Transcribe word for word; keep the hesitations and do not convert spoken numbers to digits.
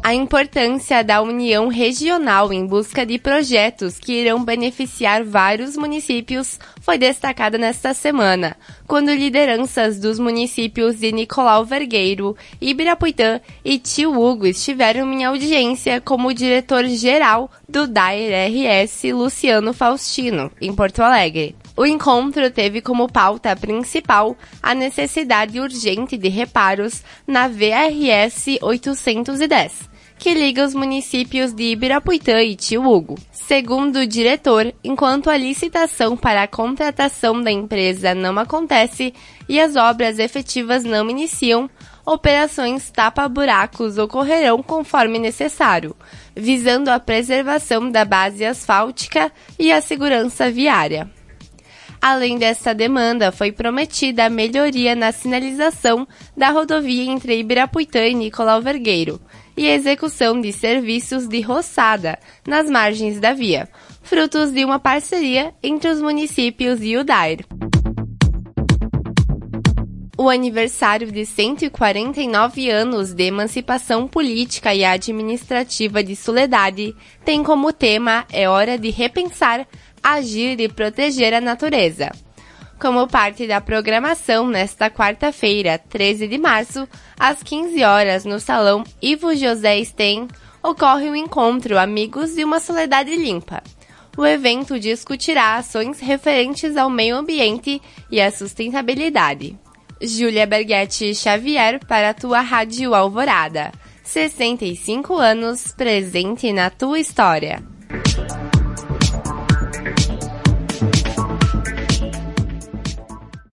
A importância da união regional em busca de projetos que irão beneficiar vários municípios foi destacada nesta semana, quando lideranças dos municípios de Nicolau Vergueiro, Ibirapuitã e Tio Hugo estiveram em audiência como o diretor-geral do D A I R S, Luciano Faustino, em Porto Alegre. O encontro teve como pauta principal a necessidade urgente de reparos na V R S oitocentos e dez, que liga os municípios de Ibirapuitã e Tio Hugo. Segundo o diretor, enquanto a licitação para a contratação da empresa não acontece e as obras efetivas não iniciam, operações tapa-buracos ocorrerão conforme necessário, visando a preservação da base asfáltica e a segurança viária. Além desta demanda, foi prometida a melhoria na sinalização da rodovia entre Ibirapuitã e Nicolau Vergueiro e a execução de serviços de roçada nas margens da via, frutos de uma parceria entre os municípios e o D A I R. O aniversário de cento e quarenta e nove anos de emancipação política e administrativa de Soledade tem como tema "É hora de repensar, agir e proteger a natureza". Como parte da programação, nesta quarta-feira, treze de março, às quinze horas, no Salão Ivo José Sten, ocorre o encontro Amigos de uma Soledade Limpa. O evento discutirá ações referentes ao meio ambiente e à sustentabilidade. Júlia Berghetti Xavier para a tua Rádio Alvorada. sessenta e cinco anos, presente na tua história.